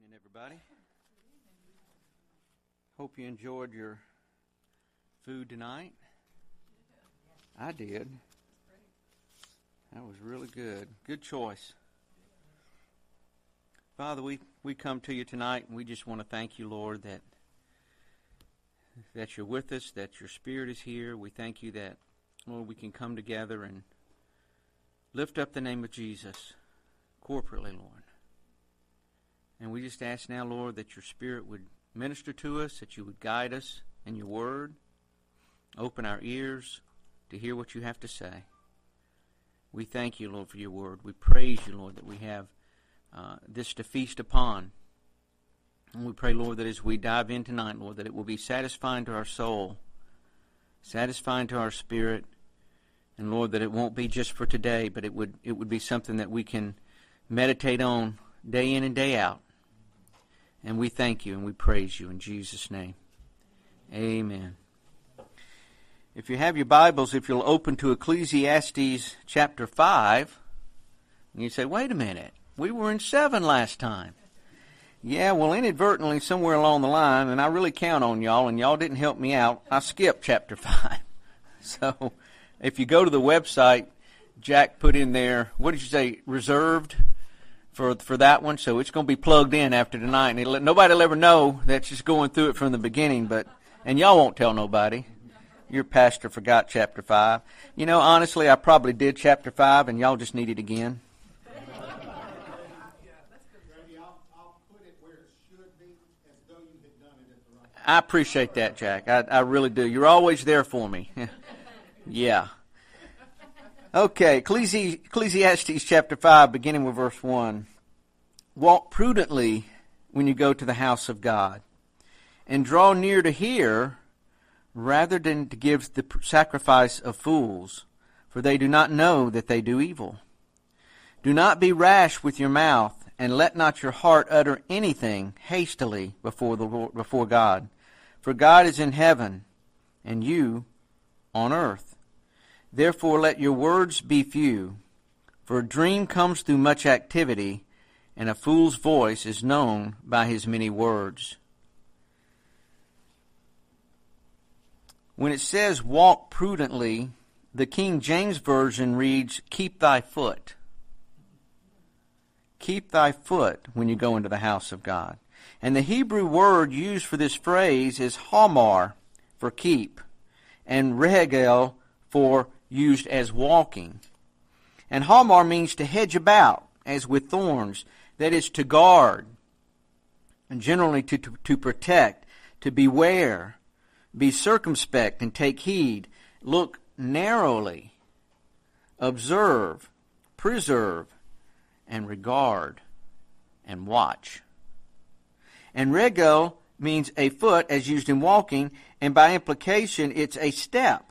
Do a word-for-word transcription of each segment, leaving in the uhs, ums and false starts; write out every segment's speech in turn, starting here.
evening, everybody. Hope you enjoyed your food tonight. I did. That was really good. Good choice. Father, we, we come to you tonight, and we just want to thank you, Lord, that that you're with us, that your Spirit is here. We thank you that, Lord, we can come together and lift up the name of Jesus corporately, Lord. And we just ask now, Lord, that your Spirit would minister to us, that you would guide us in your word, open our ears to hear what you have to say. We thank you, Lord, for your word. We praise you, Lord, that we have uh, this to feast upon. And we pray, Lord, that as we dive in tonight, Lord, that it will be satisfying to our soul, satisfying to our spirit, and, Lord, that it won't be just for today, but it would it would be something that we can meditate on day in and day out. And we thank you and we praise you in Jesus' name. Amen. If you have your Bibles, if you'll open to Ecclesiastes chapter five, and you say, wait a minute, we were in seven last time. Yeah, well, inadvertently, somewhere along the line, and I really count on y'all, and y'all didn't help me out, I skipped chapter five. So, if you go to the website, Jack put in there, what did you say, reserved for for that one? So it's going to be plugged in after tonight, and it'll, nobody will ever know that's just going through it from the beginning, but and y'all won't tell nobody. Your pastor forgot chapter five. You know, honestly, I probably did chapter five, and y'all just need it again. I appreciate that, Jack. I, I really do. You're always there for me. Yeah. Okay, Ecclesi- Ecclesiastes chapter five, beginning with verse one. Walk prudently when you go to the house of God, and draw near to hear, rather than to give the sacrifice of fools, for they do not know that they do evil. Do not be rash with your mouth, and let not your heart utter anything hastily before the Lord, before God. For God is in heaven, and you on earth. Therefore let your words be few, for a dream comes through much activity, and a fool's voice is known by his many words. When it says walk prudently, the King James Version reads, keep thy foot. Keep thy foot when you go into the house of God. And the Hebrew word used for this phrase is hamar, for keep, and regel, for used as walking. And hamar means to hedge about, as with thorns, that is to guard, and generally to, to, to protect, to beware, be circumspect and take heed, look narrowly, observe, preserve, and regard, and watch. And regel means a foot as used in walking, and by implication it's a step,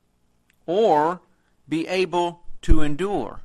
or be able to endure.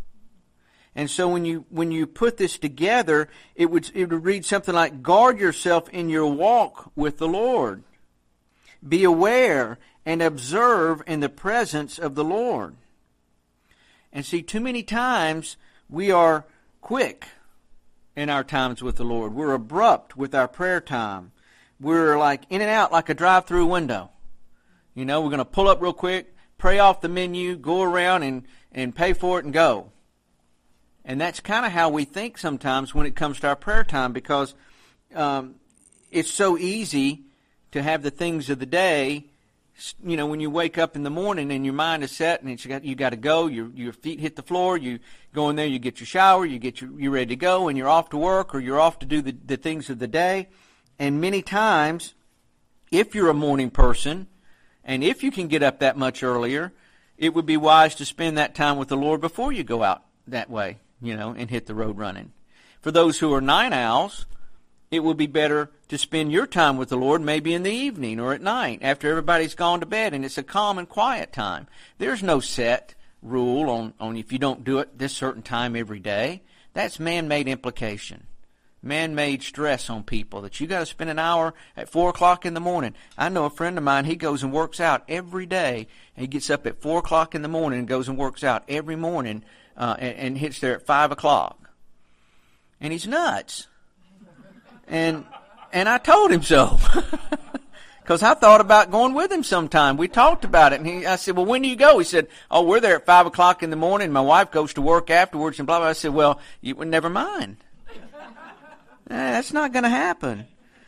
And so when you when you put this together, it would it would read something like, guard yourself in your walk with the Lord. Be aware and observe in the presence of the Lord. And see, too many times we are quick in our times with the Lord. We're abrupt with our prayer time. We're like in and out like a drive-through window. You know, we're going to pull up real quick, pray off the menu, go around and, and pay for it and go. And that's kind of how we think sometimes when it comes to our prayer time, because um, it's so easy to have the things of the day. You know, when you wake up in the morning and your mind is set and it's got, you got to go, your your feet hit the floor, you go in there, you get your shower, you get your, you're ready to go, and you're off to work or you're off to do the, the things of the day. And many times, if you're a morning person, and if you can get up that much earlier, it would be wise to spend that time with the Lord before you go out that way, you know, and hit the road running. For those who are night owls, it would be better to spend your time with the Lord maybe in the evening or at night after everybody's gone to bed and it's a calm and quiet time. There's no set rule on, on if you don't do it this certain time every day. That's man-made implication. Man-made stress on people that you got to spend an hour at four o'clock in the morning. I know a friend of mine, he goes and works out every day. And he gets up at four o'clock in the morning and goes and works out every morning uh, and, and hits there at five o'clock. And he's nuts. And and I told him so. Because I thought about going with him sometime. We talked about it. And he, I said, well, when do you go? He said, oh, we're there at five o'clock in the morning. My wife goes to work afterwards and blah, blah. I said, well, you never mind. eh, that's not going to happen.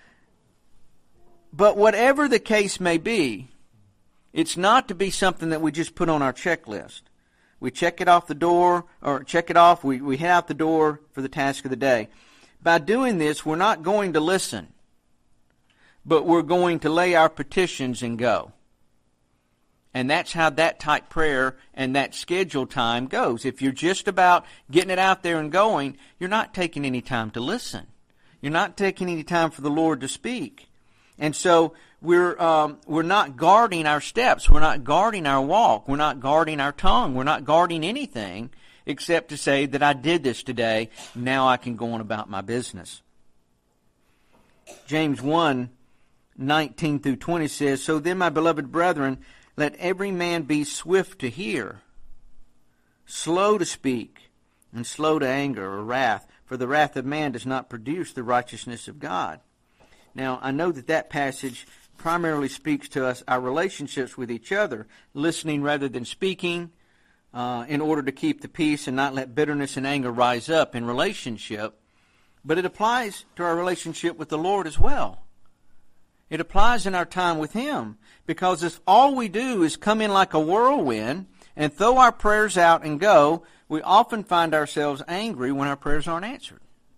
But whatever the case may be, it's not to be something that we just put on our checklist. We check it off the door, or check it off, we, we head out the door for the task of the day. By doing this, we're not going to listen, but we're going to lay our petitions and go. And that's how that type prayer and that scheduled time goes. If you're just about getting it out there and going, you're not taking any time to listen. You're not taking any time for the Lord to speak. And so we're um, we're not guarding our steps. We're not guarding our walk. We're not guarding our tongue. We're not guarding anything except to say that I did this today. Now I can go on about my business. James one, nineteen through twenty says, so then, my beloved brethren, let every man be swift to hear, slow to speak, and slow to anger or wrath. For the wrath of man does not produce the righteousness of God. Now, I know that that passage primarily speaks to us, our relationships with each other, listening rather than speaking, uh, in order to keep the peace and not let bitterness and anger rise up in relationship. But it applies to our relationship with the Lord as well. It applies in our time with Him, because if all we do is come in like a whirlwind and throw our prayers out and go, we often find ourselves angry when our prayers aren't answered.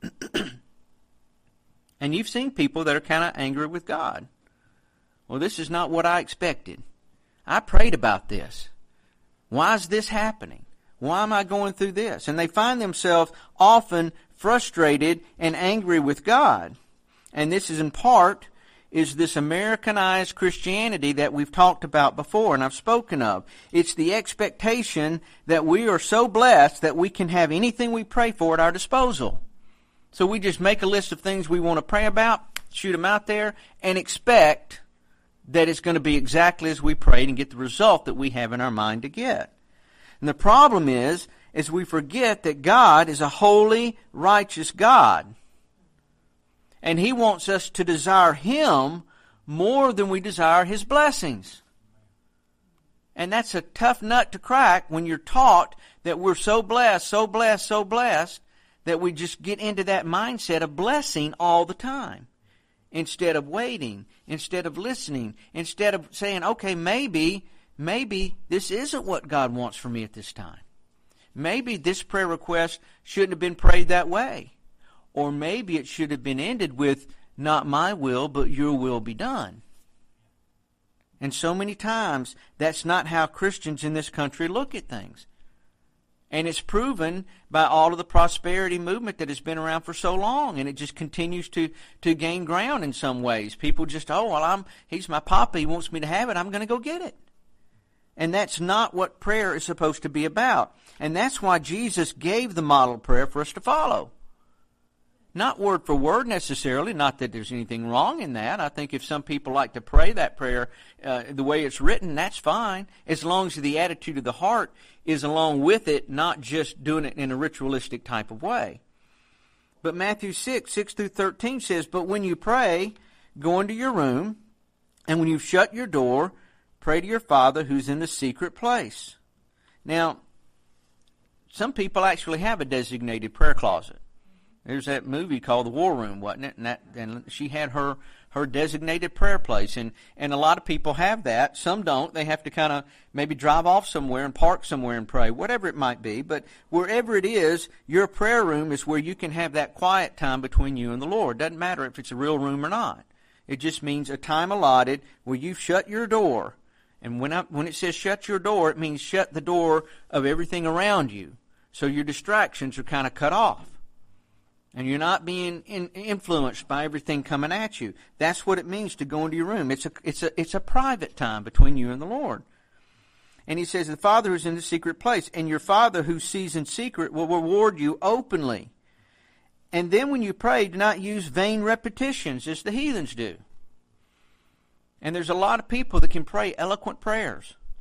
And you've seen people that are kind of angry with God. Well, this is not what I expected. I prayed about this. Why is this happening? Why am I going through this? And they find themselves often frustrated and angry with God. And this is in part is this Americanized Christianity that we've talked about before and I've spoken of. It's the expectation that we are so blessed that we can have anything we pray for at our disposal. So we just make a list of things we want to pray about, shoot them out there, and expect that it's going to be exactly as we prayed and get the result that we have in our mind to get. And the problem is, is we forget that God is a holy, righteous God. And He wants us to desire Him more than we desire His blessings. And that's a tough nut to crack when you're taught that we're so blessed, so blessed, so blessed, that we just get into that mindset of blessing all the time. Instead of waiting, instead of listening, instead of saying, okay, maybe, maybe this isn't what God wants for me at this time. Maybe this prayer request shouldn't have been prayed that way. Or maybe it should have been ended with, not my will, but your will be done. And so many times, that's not how Christians in this country look at things. And it's proven by all of the prosperity movement that has been around for so long. And it just continues to, to gain ground in some ways. People just, oh, well, I'm he's my papa. He wants me to have it. I'm going to go get it. And that's not what prayer is supposed to be about. And that's why Jesus gave the model prayer for us to follow. Not word for word necessarily, not that there's anything wrong in that. I think if some people like to pray that prayer uh, the way it's written, that's fine, as long as the attitude of the heart is along with it, not just doing it in a ritualistic type of way. But Matthew six, six through thirteen says, but when you pray, go into your room, and when you've shut your door, pray to your Father who's in the secret place. Now, some people actually have a designated prayer closet. There's that movie called The War Room, wasn't it? And that, and she had her, her designated prayer place. And, and a lot of people have that. Some don't. They have to kind of maybe drive off somewhere and park somewhere and pray, whatever it might be. But wherever it is, your prayer room is where you can have that quiet time between you and the Lord. Doesn't matter if it's a real room or not. It just means a time allotted where you've shut your door. And when I, when it says shut your door, it means shut the door of everything around you. So your distractions are kind of cut off. And you're not being in, influenced by everything coming at you. That's what it means to go into your room. It's a, it's a, it's a private time between you and the Lord. And He says, the Father who's in the secret place, and your Father who sees in secret will reward you openly. And then when you pray, do not use vain repetitions as the heathens do. And there's a lot of people that can pray eloquent prayers.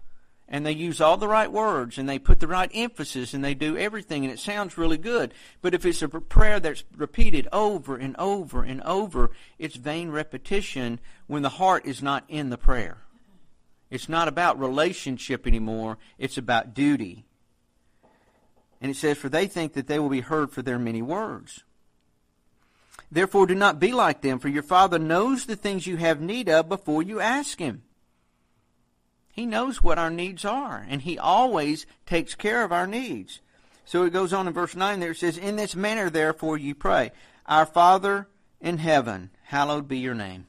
and they use all the right words, and they put the right emphasis, and they do everything, and it sounds really good. But if it's a prayer that's repeated over and over and over, it's vain repetition when the heart is not in the prayer. It's not about relationship anymore. It's about duty. And it says, for they think that they will be heard for their many words. Therefore do not be like them, for your Father knows the things you have need of before you ask Him. He knows what our needs are, and He always takes care of our needs. So it goes on in verse nine there, it says, in this manner therefore you pray, our Father in heaven, hallowed be your name.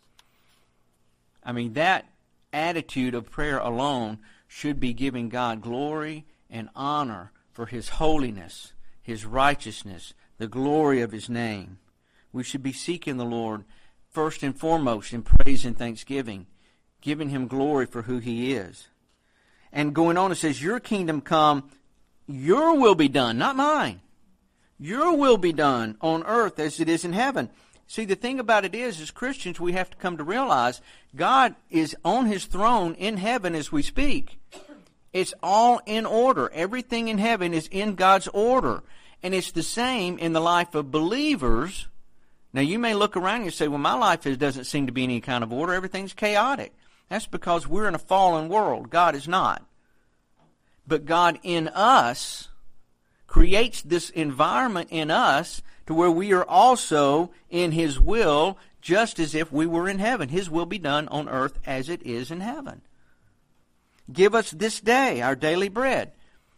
I mean, that attitude of prayer alone should be giving God glory and honor for His holiness, His righteousness, the glory of His name. We should be seeking the Lord first and foremost in praise and thanksgiving, giving Him glory for who He is. And going on, it says, your kingdom come, your will be done, not mine. Your will be done on earth as it is in heaven. See, the thing about it is, as Christians, we have to come to realize God is on His throne in heaven as we speak. It's all in order. Everything in heaven is in God's order. And it's the same in the life of believers. Now, you may look around and you say, well, my life doesn't seem to be in any kind of order. Everything's chaotic. That's because we're in a fallen world. God is not. But God in us creates this environment in us to where we are also in His will, just as if we were in heaven. His will be done on earth as it is in heaven. Give us this day our daily bread.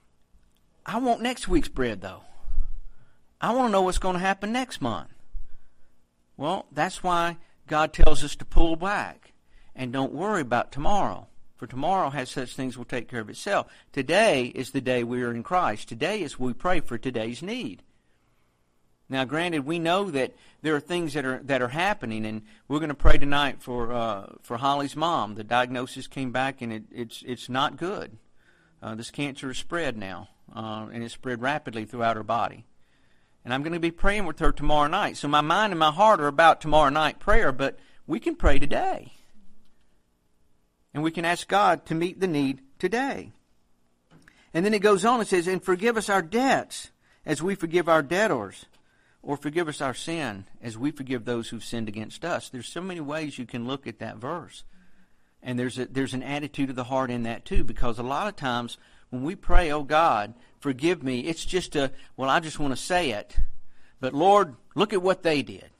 I want next week's bread, though. I want to know what's going to happen next month. Well, that's why God tells us to pull back and don't worry about tomorrow. For tomorrow has such things will take care of itself. Today is the day we are in Christ. Today is we pray for today's need. Now, granted, we know that there are things that are that are happening, and we're going to pray tonight for uh, for Holly's mom. The diagnosis came back, and it, it's it's not good. Uh, this cancer has spread now, uh, and it's spread rapidly throughout her body. And I'm going to be praying with her tomorrow night. So my mind and my heart are about tomorrow night prayer, but we can pray today. And we can ask God to meet the need today. And then it goes on and says, and forgive us our debts as we forgive our debtors. Or forgive us our sin as we forgive those who've sinned against us. There's so many ways you can look at that verse. And there's a, there's an attitude of the heart in that too. Because a lot of times when we pray, oh God, forgive me, it's just a, well, I just want to say it. But Lord, look at what they did.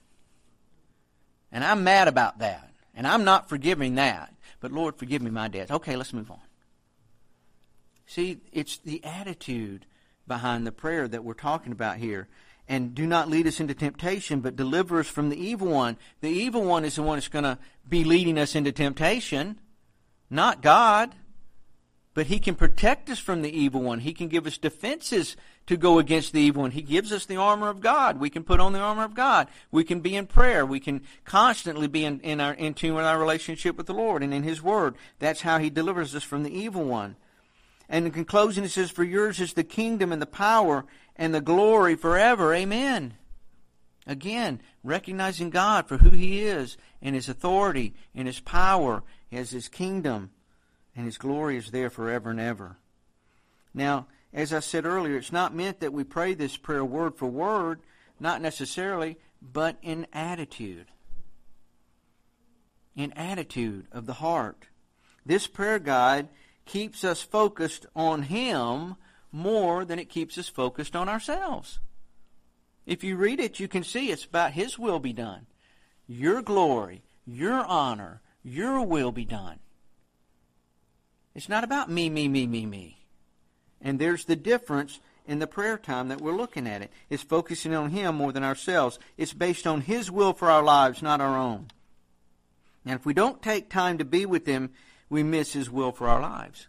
And I'm mad about that. And I'm not forgiving that. But Lord, forgive me my debts. Okay, let's move on. See, it's the attitude behind the prayer that we're talking about here. And do not lead us into temptation, but deliver us from the evil one. The evil one is the one that's going to be leading us into temptation, not God. But He can protect us from the evil one. He can give us defenses to go against the evil one. He gives us the armor of God. We can put on the armor of God. We can be in prayer. We can constantly be in, in, our, in tune with our relationship with the Lord and in His Word. That's how He delivers us from the evil one. And in conclusion, it says, for yours is the kingdom and the power and the glory forever. Amen. Again, recognizing God for who He is and His authority and His power as His kingdom. And His glory is there forever and ever. Now, as I said earlier, it's not meant that we pray this prayer word for word, not necessarily, but in attitude. In attitude of the heart. This prayer guide keeps us focused on Him more than it keeps us focused on ourselves. If you read it, you can see it's about His will be done. Your glory, your honor, your will be done. It's not about me, me, me, me, me. And there's the difference in the prayer time that we're looking at it. It's focusing on Him more than ourselves. It's based on His will for our lives, not our own. And if we don't take time to be with Him, we miss His will for our lives.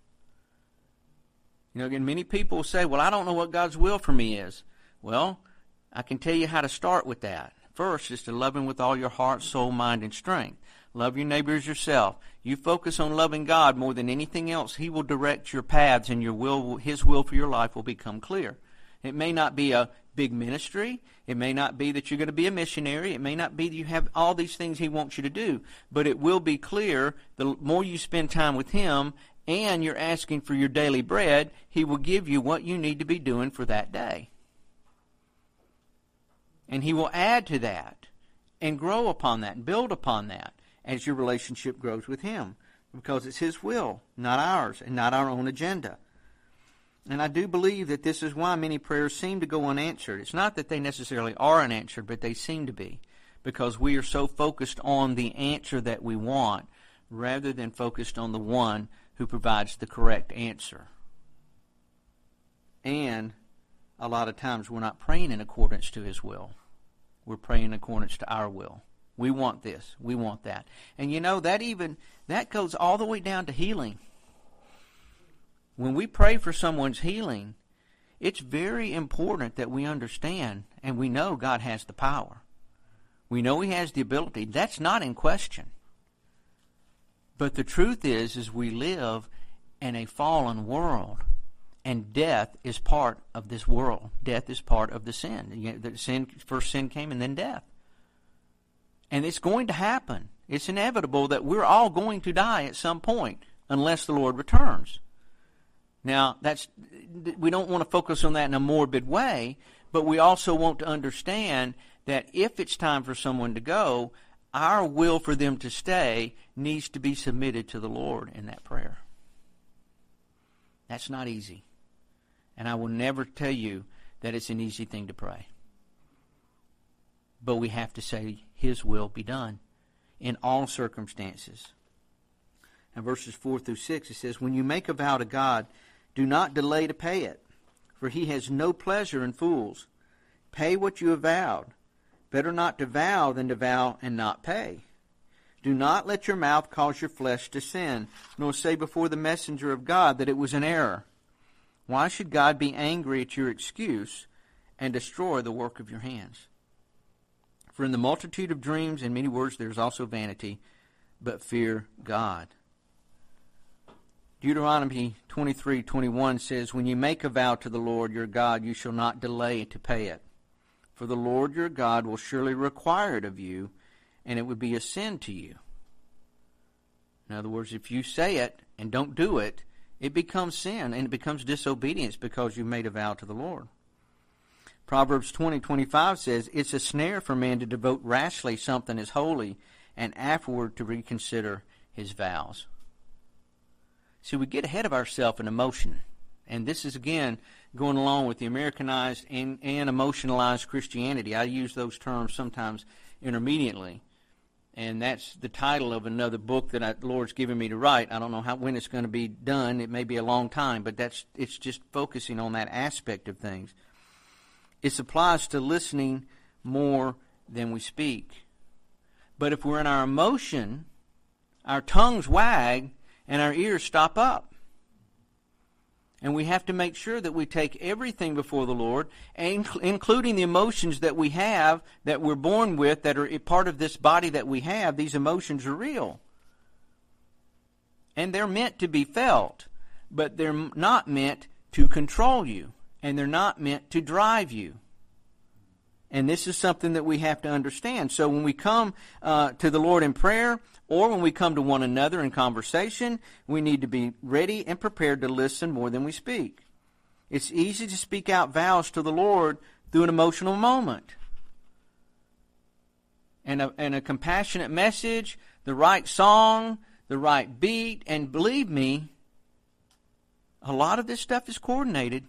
You know, again, many people say, well, I don't know what God's will for me is. Well, I can tell you how to start with that. First is to love Him with all your heart, soul, mind, and strength. Love your neighbor as yourself. You focus on loving God more than anything else. He will direct your paths, and your will, His will for your life will become clear. It may not be a big ministry. It may not be that you're going to be a missionary. It may not be that you have all these things He wants you to do. But it will be clear the more you spend time with Him and you're asking for your daily bread, He will give you what you need to be doing for that day. And He will add to that and grow upon that and build upon that as your relationship grows with Him, because it's His will, not ours, and not our own agenda. And I do believe that this is why many prayers seem to go unanswered. It's not that they necessarily are unanswered, but they seem to be, because we are so focused on the answer that we want rather than focused on the one who provides the correct answer. And a lot of times we're not praying in accordance to His will. We're praying in accordance to our will. We want this. We want that. And you know, that even, that goes all the way down to healing. When we pray for someone's healing, it's very important that we understand and we know God has the power. We know He has the ability. That's not in question. But the truth is, is we live in a fallen world, and death is part of this world. Death is part of the sin. The sin, first sin came and then death. And it's going to happen. It's inevitable that we're all going to die at some point unless the Lord returns. Now, that's, we don't want to focus on that in a morbid way, but we also want to understand that if it's time for someone to go, our will for them to stay needs to be submitted to the Lord in that prayer. That's not easy. And I will never tell you that it's an easy thing to pray. But we have to say, His will be done in all circumstances. In verses four through six, it says, when you make a vow to God, do not delay to pay it, for He has no pleasure in fools. Pay what you have vowed. Better not to vow than to vow and not pay. Do not let your mouth cause your flesh to sin, nor say before the messenger of God that it was an error. Why should God be angry at your excuse and destroy the work of your hands? For in the multitude of dreams and many words there is also vanity, but fear God. Deuteronomy twenty-three twenty-one says, when you make a vow to the Lord your God, you shall not delay to pay it. For the Lord your God will surely require it of you, and it would be a sin to you. In other words, if you say it and don't do it, it becomes sin and it becomes disobedience because you made a vow to the Lord. Proverbs twenty twenty-five says, it's a snare for man to devote rashly something as holy and afterward to reconsider his vows. See, we get ahead of ourselves in emotion. And this is, again, going along with the Americanized and, and emotionalized Christianity. I use those terms sometimes intermediately. And that's the title of another book that I, the Lord's given me to write. I don't know how when it's going to be done. It may be a long time, but that's it's just focusing on that aspect of things. It applies to listening more than we speak. But if we're in our emotion, our tongues wag and our ears stop up. And we have to make sure that we take everything before the Lord, including the emotions that we have, that we're born with, that are part of this body that we have. These emotions are real. And they're meant to be felt, but they're not meant to control you, and they're not meant to drive you. And this is something that we have to understand. So when we come uh, to the Lord in prayer, or when we come to one another in conversation, we need to be ready and prepared to listen more than we speak. It's easy to speak out vows to the Lord through an emotional moment. And a, and a compassionate message, the right song, the right beat, and believe me, a lot of this stuff is coordinated.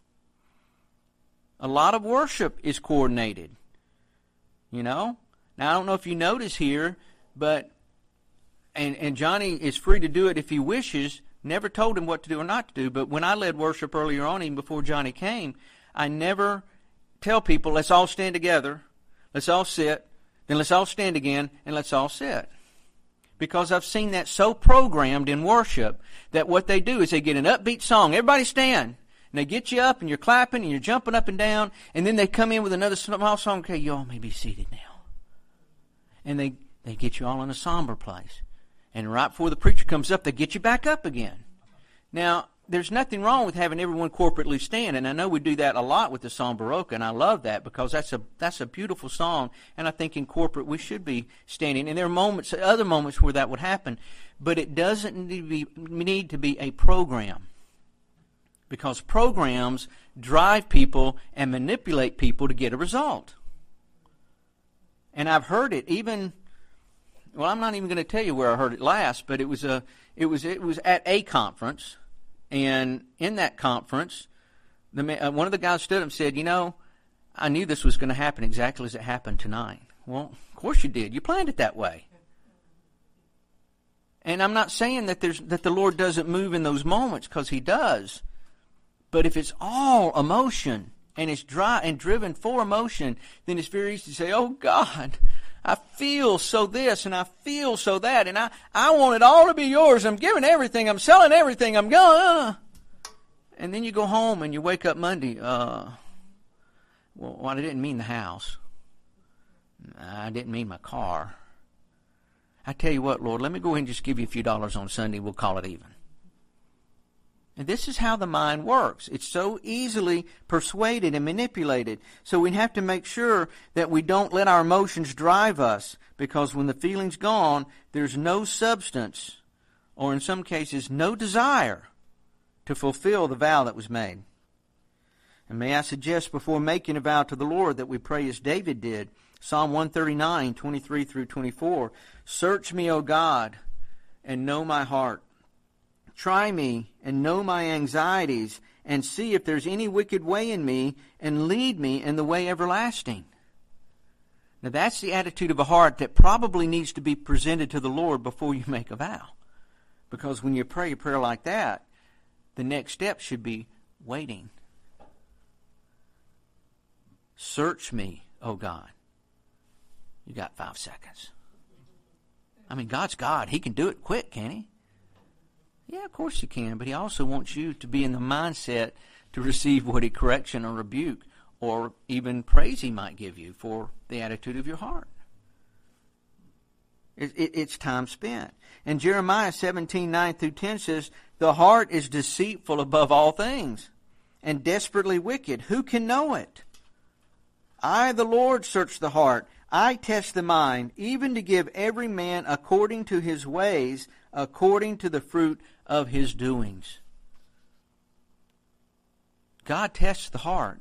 A lot of worship is coordinated. You know? Now, I don't know if you notice here, but And, and Johnny is free to do it if he wishes. Never told him what to do or not to do. But when I led worship earlier on, even before Johnny came, I never tell people, let's all stand together, let's all sit, then let's all stand again, and let's all sit. Because I've seen that so programmed in worship that what they do is they get an upbeat song, everybody stand, and they get you up and you're clapping and you're jumping up and down, and then they come in with another small song, okay, you all may be seated now. And they, they get you all in a somber place. And right before the preacher comes up, they get you back up again. Now, there's nothing wrong with having everyone corporately stand, and I know we do that a lot with the song Baroque, and I love that because that's a that's a beautiful song, and I think in corporate we should be standing. And there are moments, other moments where that would happen, but it doesn't need to be, need to be a program, because programs drive people and manipulate people to get a result. And I've heard it even. Well, I'm not even going to tell you where I heard it last, but it was a it was it was at a conference. And in that conference, the, uh, one of the guys stood up and said, you know, I knew this was going to happen exactly as it happened tonight. Well, of course you did. You planned it that way. And I'm not saying that there's that the Lord doesn't move in those moments, because he does. But if it's all emotion and it's dry and driven for emotion, then it's very easy to say, oh, God, I feel so this and I feel so that, and I, I want it all to be yours. I'm giving everything. I'm selling everything. I'm going. Uh. And then you go home and you wake up Monday. Uh, well, well, I didn't mean the house. I didn't mean my car. I tell you what, Lord, let me go ahead and just give you a few dollars on Sunday. We'll call it even. And this is how the mind works. It's so easily persuaded and manipulated. So we have to make sure that we don't let our emotions drive us, because when the feeling's gone, there's no substance, or in some cases, no desire to fulfill the vow that was made. And may I suggest, before making a vow to the Lord, that we pray as David did. Psalm one thirty-nine, twenty-three through twenty-four. Search me, O God, and know my heart. Try me and know my anxieties, and see if there's any wicked way in me, and lead me in the way everlasting. Now that's the attitude of a heart that probably needs to be presented to the Lord before you make a vow. Because when you pray a prayer like that, the next step should be waiting. Search me, O God. You got five seconds. I mean, God's God. He can do it quick, can't he? Yeah, of course he can, but he also wants you to be in the mindset to receive what he correction or rebuke or even praise he might give you for the attitude of your heart. It, it, it's time spent. And Jeremiah seventeen, nine through ten says, the heart is deceitful above all things and desperately wicked. Who can know it? I, the Lord, search the heart. I test the mind, even to give every man according to his ways, according to the fruit of his doings. God tests the heart.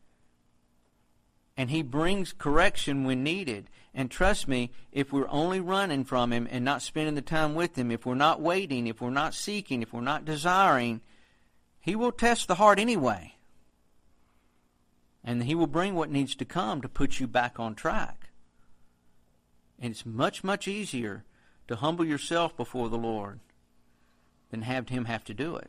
And he brings correction when needed. And trust me, if we're only running from him and not spending the time with him, if we're not waiting, if we're not seeking, if we're not desiring, he will test the heart anyway. And he will bring what needs to come to put you back on track. And it's much, much easier to humble yourself before the Lord than have him have to do it.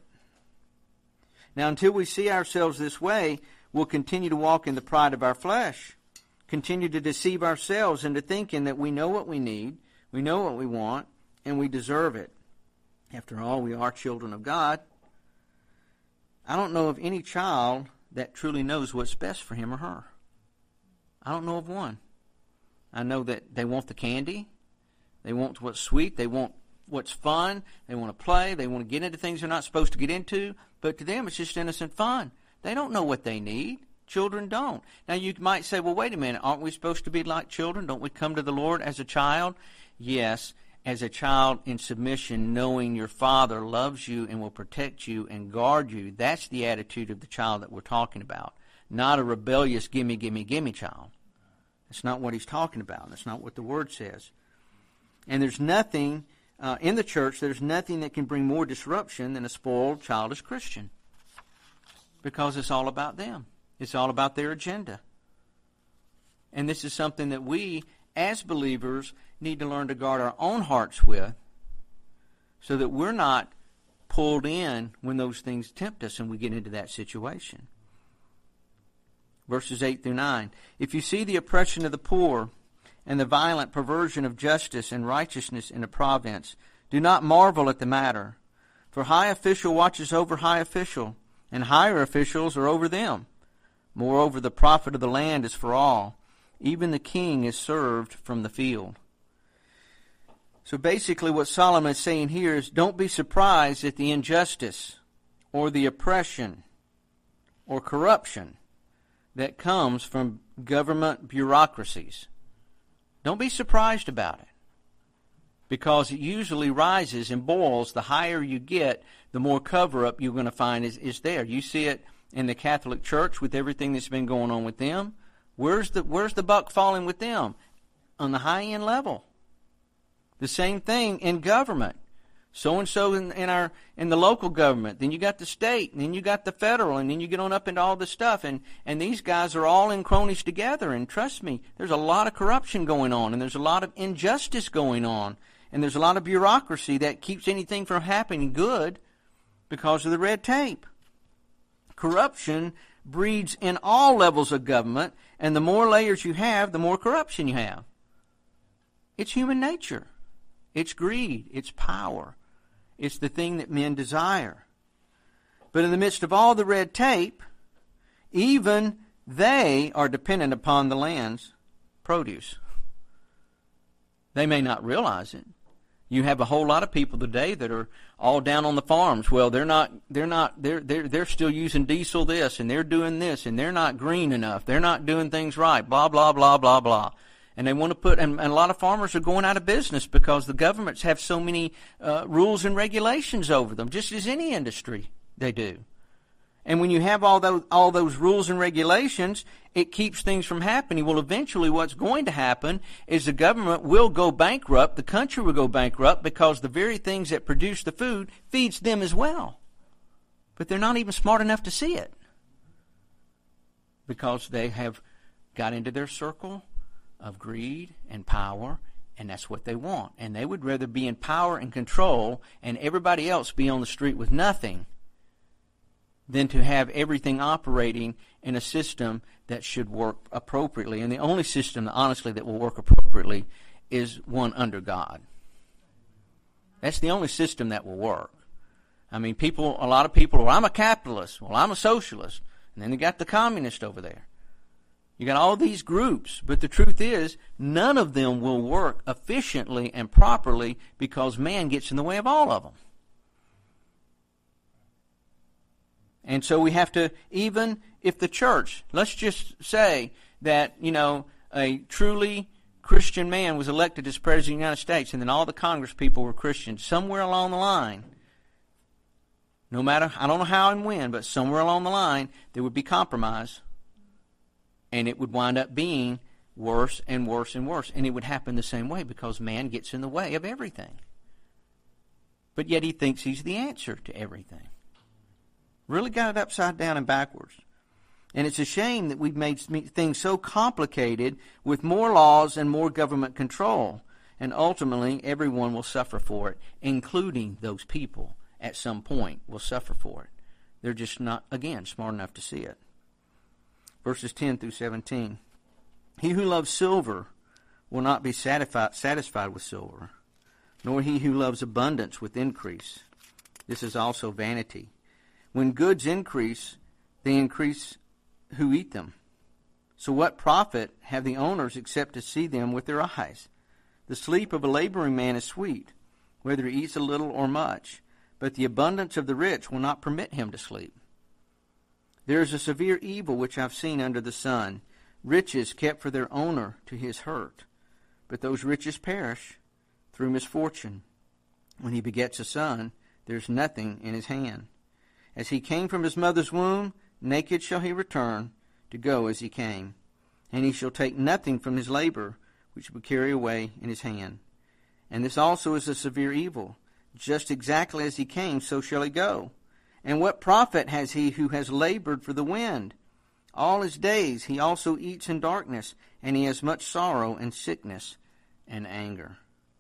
Now, until we see ourselves this way, we'll continue to walk in the pride of our flesh, continue to deceive ourselves into thinking that we know what we need, we know what we want, and we deserve it. After all, we are children of God. I don't know of any child that truly knows what's best for him or her. I don't know of one. I know that they want the candy. They want what's sweet. They want what's fun. They want to play. They want to get into things they're not supposed to get into. But to them, it's just innocent fun. They don't know what they need. Children don't. Now, you might say, well, wait a minute. Aren't we supposed to be like children? Don't we come to the Lord as a child? Yes, as a child in submission, knowing your Father loves you and will protect you and guard you. That's the attitude of the child that we're talking about. Not a rebellious, gimme, gimme, gimme child. That's not what he's talking about. That's not what the Word says. And there's nothing, uh, in the church, there's nothing that can bring more disruption than a spoiled, childish Christian. Because it's all about them. It's all about their agenda. And this is something that we, as believers, need to learn to guard our own hearts with, so that we're not pulled in when those things tempt us and we get into that situation. Verses eight through nine. If you see the oppression of the poor and the violent perversion of justice and righteousness in a province, do not marvel at the matter. For high official watches over high official, and higher officials are over them. Moreover, the profit of the land is for all. Even the king is served from the field. So basically what Solomon is saying here is, don't be surprised at the injustice or the oppression or corruption that comes from government bureaucracies. Don't be surprised about it, because it usually rises and boils. The higher you get, the more cover-up you're going to find is, is there. You see it in the Catholic Church with everything that's been going on with them. Where's the where's the buck falling with them? On the high-end level. The same thing in government. So-and-so in, in our in the local government. Then you got the state, and then you got the federal, and then you get on up into all this stuff. And, and these guys are all in cronies together. And trust me, there's a lot of corruption going on, and there's a lot of injustice going on. And there's a lot of bureaucracy that keeps anything from happening good because of the red tape. Corruption breeds in all levels of government, and the more layers you have, the more corruption you have. It's human nature. It's greed. It's power. It's the thing that men desire. But in the midst of all the red tape, even they are dependent upon the land's produce. They may not realize it. You have a whole lot of people today that are all down on the farms. Well, they're not, they're not, they're, they're, they're still using diesel this, and they're doing this, and they're not green enough. They're not doing things right, blah, blah, blah, blah, blah. And they want to put, and, and a lot of farmers are going out of business because the governments have so many uh, rules and regulations over them, just as any industry they do. And when you have all those, all those rules and regulations, it keeps things from happening. Well, eventually what's going to happen is the government will go bankrupt, the country will go bankrupt, because the very things that produce the food feeds them as well. But they're not even smart enough to see it, because they have got into their circle of greed and power, and that's what they want. And they would rather be in power and control and everybody else be on the street with nothing than to have everything operating in a system that should work appropriately. And the only system, honestly, that will work appropriately is one under God. That's the only system that will work. I mean, people, a lot of people, well, I'm a capitalist, well, I'm a socialist, and then you got the communist over there. You got all these groups, but the truth is, none of them will work efficiently and properly because man gets in the way of all of them. And so we have to, even if the church, let's just say that, you know, a truly Christian man was elected as President of the United States, and then all the Congress people were Christians, somewhere along the line, no matter, I don't know how and when, but somewhere along the line, there would be compromise. And it would wind up being worse and worse and worse. And it would happen the same way because man gets in the way of everything. But yet he thinks he's the answer to everything. Really got it upside down and backwards. And it's a shame that we've made things so complicated with more laws and more government control. And ultimately, everyone will suffer for it, including those people at some point will suffer for it. They're just not, again, smart enough to see it. Verses ten through seventeen. He who loves silver will not be satisfied, satisfied with silver, nor he who loves abundance with increase. This is also vanity. When goods increase, they increase who eat them. So what profit have the owners except to see them with their eyes? The sleep of a laboring man is sweet, whether he eats a little or much, but the abundance of the rich will not permit him to sleep. There is a severe evil which I've seen under the sun, riches kept for their owner to his hurt. But those riches perish through misfortune. When he begets a son, there is nothing in his hand. As he came from his mother's womb, naked shall he return, to go as he came. And he shall take nothing from his labor, which will carry away in his hand. And this also is a severe evil. Just exactly as he came, so shall he go. And what profit has he who has labored for the wind? All his days he also eats in darkness, and he has much sorrow and sickness and anger.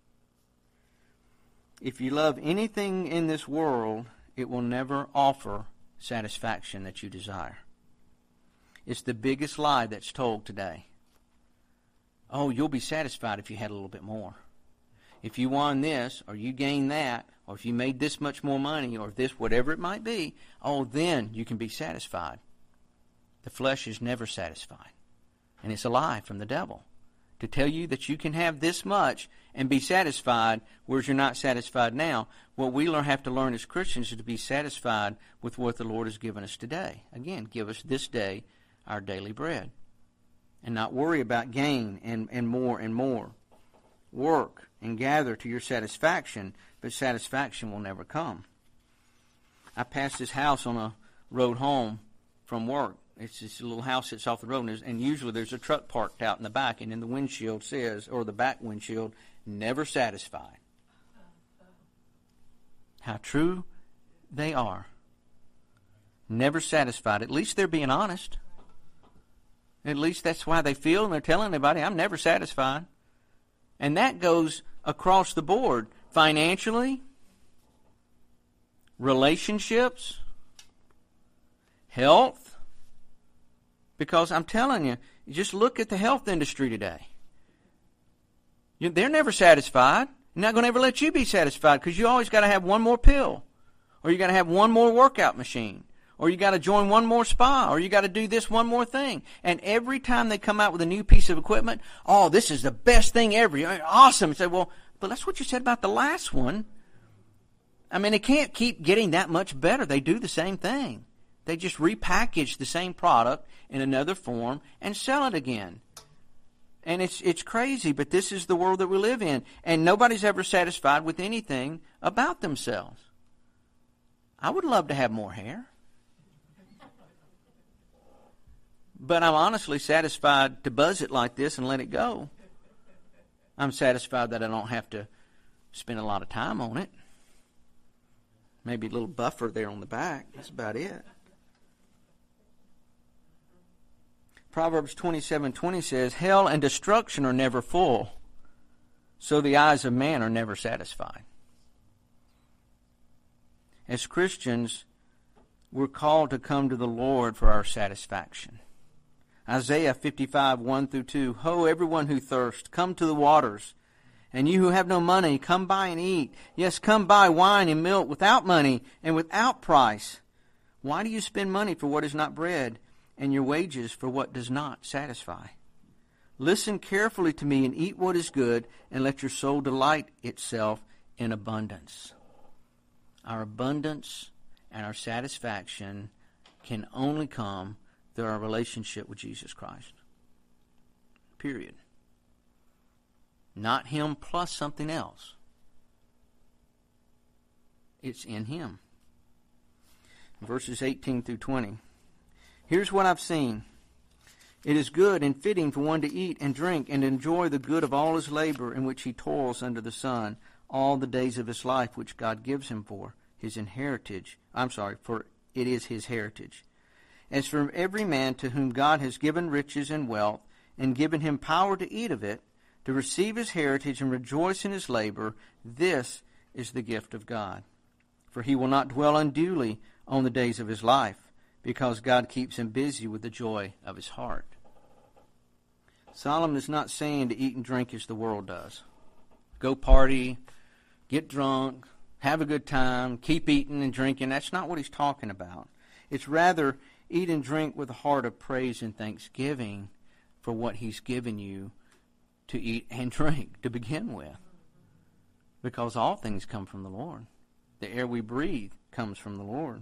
If you love anything in this world, it will never offer satisfaction that you desire. It's the biggest lie that's told today. Oh, you'll be satisfied if you had a little bit more. If you won this, or you gained that, or if you made this much more money, or this, whatever it might be, oh, then you can be satisfied. The flesh is never satisfied. And it's a lie from the devil to tell you that you can have this much and be satisfied, whereas you're not satisfied now. What we learn, have to learn as Christians is to be satisfied with what the Lord has given us today. Again, give us this day our daily bread. And not worry about gain and, and more and more. Work and gather to your satisfaction, but satisfaction will never come. I passed this house on a road home from work. It's this little house that's off the road, and, there's, and usually there's a truck parked out in the back, and in the windshield says, or the back windshield, never satisfied. How true they are. Never satisfied. At least they're being honest. At least that's why they feel, and they're telling everybody, I'm never satisfied. And that goes across the board. Financially, relationships, health. Because I'm telling you, just look at the health industry today. They're never satisfied. They're not going to ever let you be satisfied because you always got to have one more pill. Or you got to have one more workout machine. Or you got to join one more spa, or you got to do this one more thing. And every time they come out with a new piece of equipment, oh, this is the best thing ever. Awesome. And say, well, but that's what you said about the last one. I mean, it can't keep getting that much better. They do the same thing. They just repackage the same product in another form and sell it again. And it's it's crazy, but this is the world that we live in. And nobody's ever satisfied with anything about themselves. I would love to have more hair. But I'm honestly satisfied to buzz it like this and let it go. I'm satisfied that I don't have to spend a lot of time on it. Maybe a little buffer there on the back. That's about it. Proverbs twenty-seven twenty says, hell and destruction are never full, so the eyes of man are never satisfied. As Christians, we're called to come to the Lord for our satisfaction. Isaiah fifty-five, one through two, Ho, everyone who thirsts, come to the waters. And you who have no money, come buy and eat. Yes, come buy wine and milk without money and without price. Why do you spend money for what is not bread, and your wages for what does not satisfy? Listen carefully to me and eat what is good, and let your soul delight itself in abundance. Our abundance and our satisfaction can only come through our relationship with Jesus Christ. Period. Not Him plus something else. It's in Him. Verses eighteen through twenty. Here's what I've seen. It is good and fitting for one to eat and drink and enjoy the good of all his labor in which he toils under the sun all the days of his life which God gives him for his inheritance. I'm sorry, for it is his heritage. As for every man to whom God has given riches and wealth, and given him power to eat of it, to receive his heritage and rejoice in his labor, this is the gift of God. For he will not dwell unduly on the days of his life, because God keeps him busy with the joy of his heart. Solomon is not saying to eat and drink as the world does. Go party, get drunk, have a good time, keep eating and drinking. That's not what he's talking about. It's rather eat and drink with a heart of praise and thanksgiving for what he's given you to eat and drink to begin with. Because all things come from the Lord. The air we breathe comes from the Lord.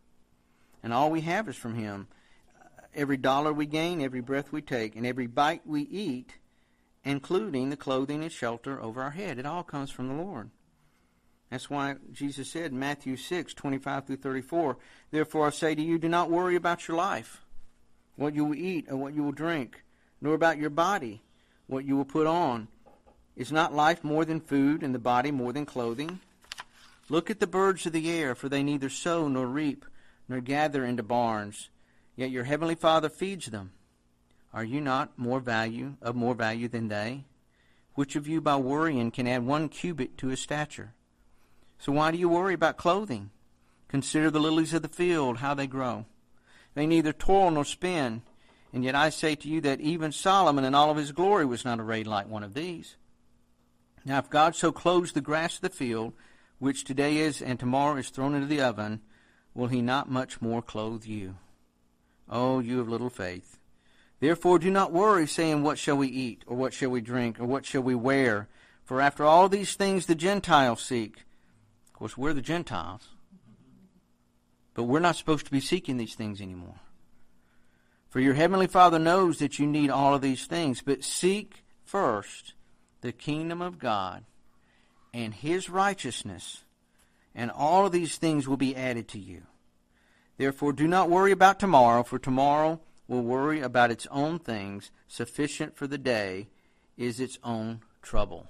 And all we have is from Him. Every dollar we gain, every breath we take, and every bite we eat, including the clothing and shelter over our head, it all comes from the Lord. That's why Jesus said in Matthew six, twenty-five through thirty-four, Therefore I say to you, do not worry about your life, what you will eat or what you will drink, nor about your body, what you will put on. Is not life more than food, and the body more than clothing? Look at the birds of the air, for they neither sow nor reap, nor gather into barns, yet your heavenly Father feeds them. Are you not more value of more value than they? Which of you by worrying can add one cubit to his stature? So why do you worry about clothing? Consider the lilies of the field, how they grow. They neither toil nor spin. And yet I say to you that even Solomon in all of his glory was not arrayed like one of these. Now if God so clothes the grass of the field, which today is and tomorrow is thrown into the oven, will he not much more clothe you? Oh, you of little faith. Therefore do not worry, saying, what shall we eat, or what shall we drink, or what shall we wear? For after all these things the Gentiles seek. Of course, we're the Gentiles. But we're not supposed to be seeking these things anymore. For your heavenly Father knows that you need all of these things. But seek first the kingdom of God and His righteousness, and all of these things will be added to you. Therefore do not worry about tomorrow, for tomorrow will worry about its own things. Sufficient for the day is its own trouble.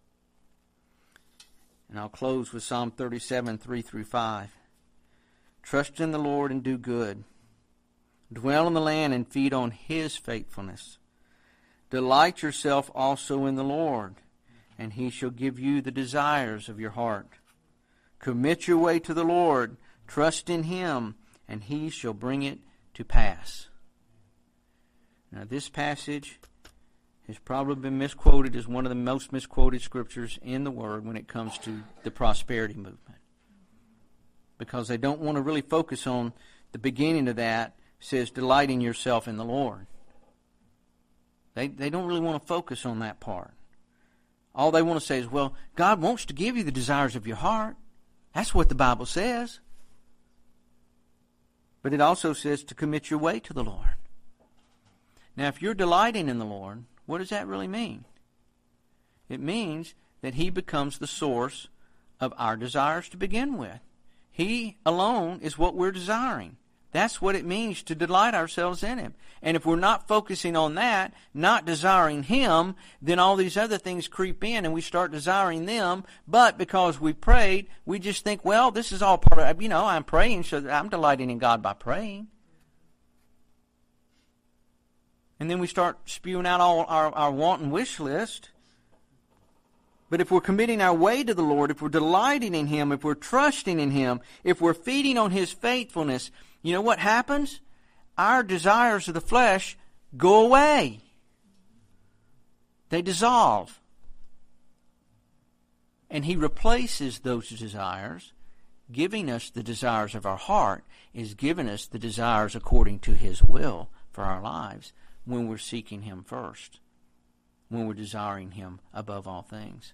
And I'll close with Psalm thirty-seven, three through five. Trust in the Lord and do good. Dwell in the land and feed on His faithfulness. Delight yourself also in the Lord, and He shall give you the desires of your heart. Commit your way to the Lord. Trust in Him, and He shall bring it to pass. Now, this passage has probably been misquoted as one of the most misquoted scriptures in the Word when it comes to the prosperity movement. Because they don't want to really focus on the beginning of that. It says, delighting yourself in the Lord. They, they don't really want to focus on that part. All they want to say is, well, God wants to give you the desires of your heart. That's what the Bible says. But it also says to commit your way to the Lord. Now, if you're delighting in the Lord, what does that really mean? It means that He becomes the source of our desires to begin with. He alone is what we're desiring. That's what it means to delight ourselves in Him. And if we're not focusing on that, not desiring Him, then all these other things creep in and we start desiring them. But because we prayed, we just think, well, this is all part of, you know, I'm praying, so I'm delighting in God by praying. And then we start spewing out all our, our want and wish list. But if we're committing our way to the Lord, if we're delighting in Him, if we're trusting in Him, if we're feeding on His faithfulness, you know what happens? Our desires of the flesh go away. They dissolve. And He replaces those desires, giving us the desires of our heart, is giving us the desires according to His will for our lives when we're seeking Him first, when we're desiring Him above all things.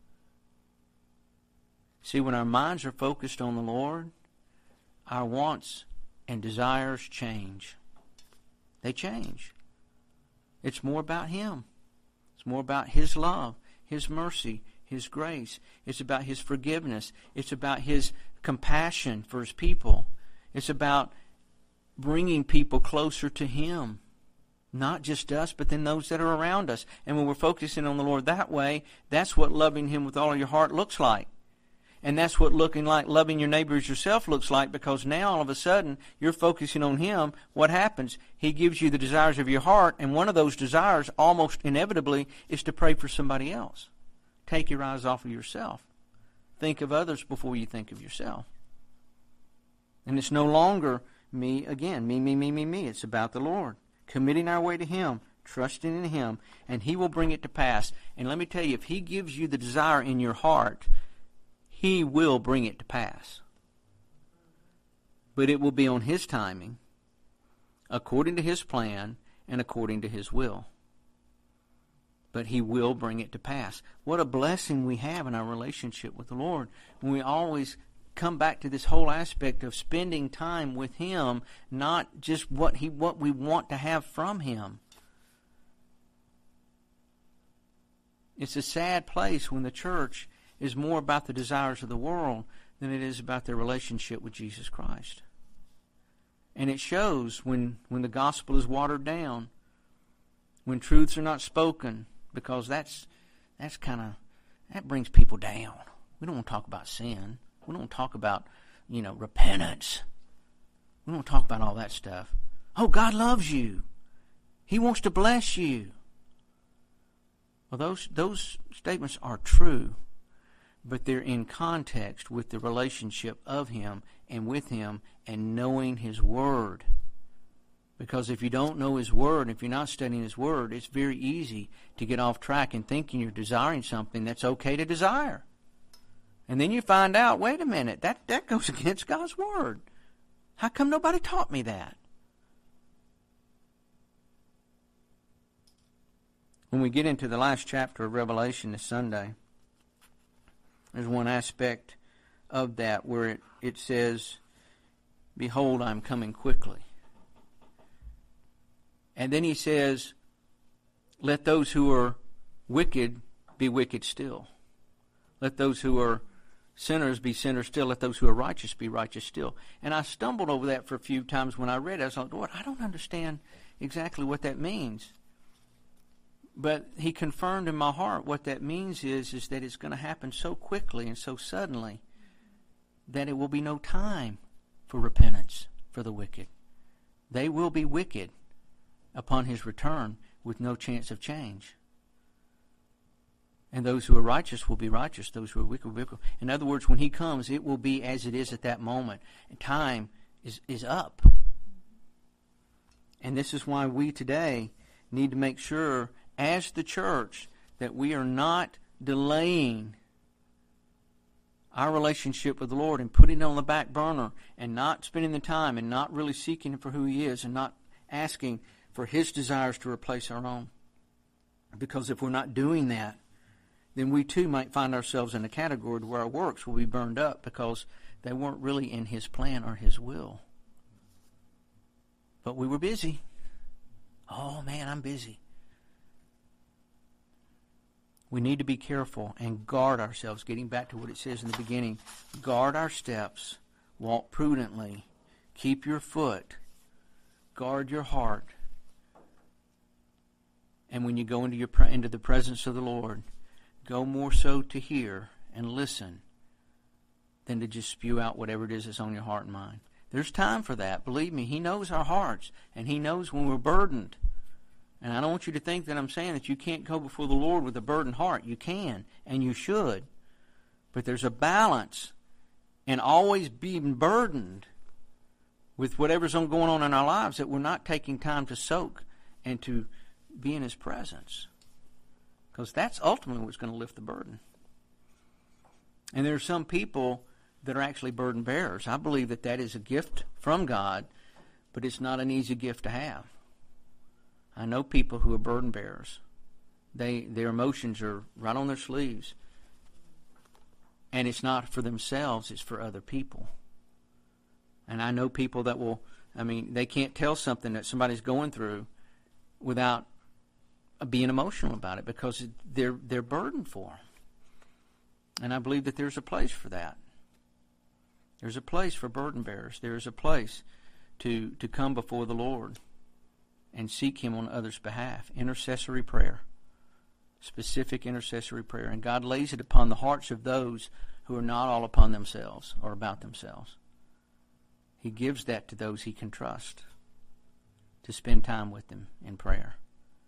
See, when our minds are focused on the Lord, our wants and desires change. They change. It's more about Him. It's more about His love, His mercy, His grace. It's about His forgiveness. It's about His compassion for His people. It's about bringing people closer to Him. Not just us, but then those that are around us. And when we're focusing on the Lord that way, that's what loving Him with all of your heart looks like. And that's what looking like loving your neighbor as yourself looks like, because now all of a sudden you're focusing on Him. What happens? He gives you the desires of your heart, and one of those desires almost inevitably is to pray for somebody else. Take your eyes off of yourself. Think of others before you think of yourself. And it's no longer me again, me, me, me, me, me. It's about the Lord. Committing our way to Him, trusting in Him, and He will bring it to pass. And let me tell you, if He gives you the desire in your heart, He will bring it to pass. But it will be on His timing, according to His plan, and according to His will. But He will bring it to pass. What a blessing we have in our relationship with the Lord, when we always come back to this whole aspect of spending time with Him, not just what He what we want to have from Him. It's a sad place when the church is more about the desires of the world than it is about their relationship with Jesus Christ. And it shows when, when the gospel is watered down, when truths are not spoken, because that's that's kind of, that brings people down. We don't want to talk about sin. We don't want to talk about, you know, repentance. We don't want to talk about all that stuff. Oh, God loves you. He wants to bless you. Well, those those statements are true, but they're in context with the relationship of Him and with Him and knowing His Word. Because if you don't know His Word, if you're not studying His Word, it's very easy to get off track and thinking you're desiring something that's okay to desire. And then you find out, wait a minute, that, that goes against God's Word. How come nobody taught me that? When we get into the last chapter of Revelation this Sunday, there's one aspect of that where it, it says, "Behold, I'm coming quickly." And then he says, "Let those who are wicked be wicked still. Let those who are sinners be sinners still. Let those who are righteous be righteous still." And I stumbled over that for a few times when I read it. I was like, Lord, I don't understand exactly what that means. But he confirmed in my heart what that means is, is that it's going to happen so quickly and so suddenly that it will be no time for repentance for the wicked. They will be wicked upon his return with no chance of change. And those who are righteous will be righteous. Those who are wicked will be wicked. In other words, when he comes, it will be as it is at that moment. And time is, is up. And this is why we today need to make sure, as the church, that we are not delaying our relationship with the Lord and putting it on the back burner and not spending the time and not really seeking Him for who He is and not asking for His desires to replace our own. Because if we're not doing that, then we too might find ourselves in a category where our works will be burned up because they weren't really in His plan or His will. But we were busy. Oh man, I'm busy. We need to be careful and guard ourselves, getting back to what it says in the beginning. Guard our steps, walk prudently, keep your foot, guard your heart. And when you go into your into the presence of the Lord, go more so to hear and listen than to just spew out whatever it is that's on your heart and mind. There's time for that. Believe me, He knows our hearts, and He knows when we're burdened. And I don't want you to think that I'm saying that you can't go before the Lord with a burdened heart. You can, and you should. But there's a balance in always being burdened with whatever's going on in our lives that we're not taking time to soak and to be in His presence. Because that's ultimately what's going to lift the burden. And there are some people that are actually burden bearers. I believe that that is a gift from God, but it's not an easy gift to have. I know people who are burden bearers. They their emotions are right on their sleeves. And it's not for themselves, it's for other people. And I know people that will, I mean, they can't tell something that somebody's going through without being emotional about it because they're they're burdened for them. And I believe that there's a place for that. There's a place for burden bearers. There's a place to, to come before the Lord and seek Him on others' behalf. Intercessory prayer. Specific intercessory prayer. And God lays it upon the hearts of those who are not all upon themselves or about themselves. He gives that to those He can trust to spend time with them in prayer.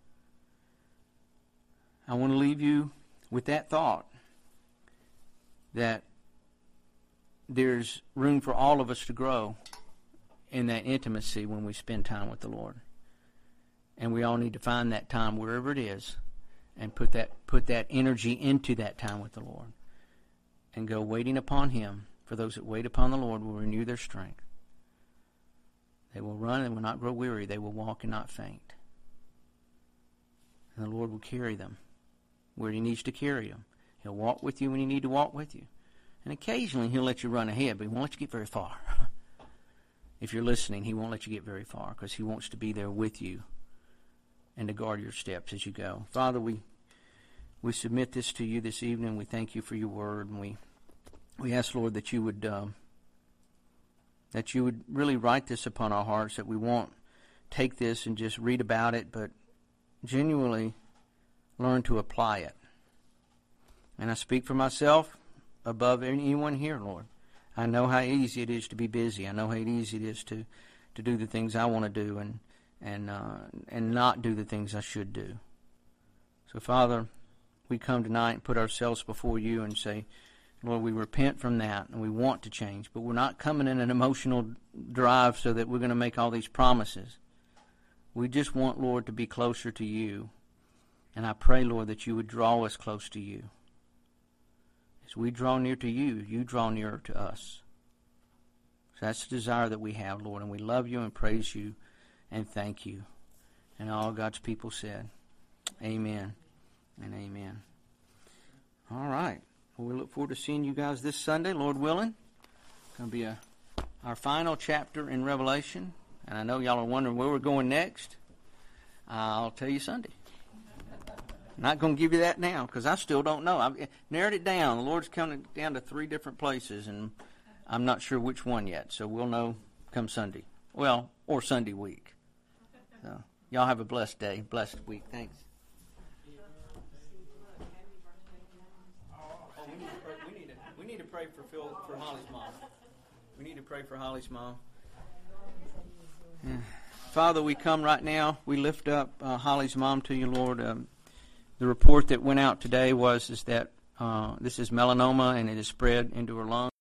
I want to leave you with that thought that there's room for all of us to grow in that intimacy when we spend time with the Lord. And we all need to find that time wherever it is and put that put that energy into that time with the Lord. And go waiting upon Him. For those that wait upon the Lord will renew their strength. They will run and will not grow weary. They will walk and not faint. And the Lord will carry them where He needs to carry them. He'll walk with you when He needs to walk with you. And occasionally He'll let you run ahead, but He won't let you get very far. If you're listening, He won't let you get very far because He wants to be there with you and to guard your steps as you go. Father, we we submit this to You this evening. We thank You for Your word, and we we ask, Lord, that You would um, that You would really write this upon our hearts, that we won't take this and just read about it, but genuinely learn to apply it. And I speak for myself above anyone here, Lord. I know how easy it is to be busy. I know how easy it is to, to do the things I want to do and and uh, and not do the things I should do. So, Father, we come tonight and put ourselves before You and say, Lord, we repent from that and we want to change, but we're not coming in an emotional drive so that we're going to make all these promises. We just want, Lord, to be closer to You. And I pray, Lord, that You would draw us close to You. As we draw near to You, You draw nearer to us. So that's the desire that we have, Lord, and we love You and praise You and thank You. And all God's people said, Amen and amen. All right. Well, we look forward to seeing you guys this Sunday, Lord willing. It's going to be a, our final chapter in Revelation. And I know y'all are wondering where we're going next. I'll tell you Sunday. Not going to give you that now because I still don't know. I've narrowed it down. The Lord's coming down to three different places, and I'm not sure which one yet. So we'll know come Sunday. Well, or Sunday week. So y'all have a blessed day, blessed week. Thanks. Oh, we need to pray, we need to, we need to pray for Phil, for Holly's mom. We need to pray for Holly's mom. Yeah. Father, we come right now. We lift up uh, Holly's mom to you, Lord. Um, the report that went out today was is that uh, this is melanoma and it is spread into her lungs.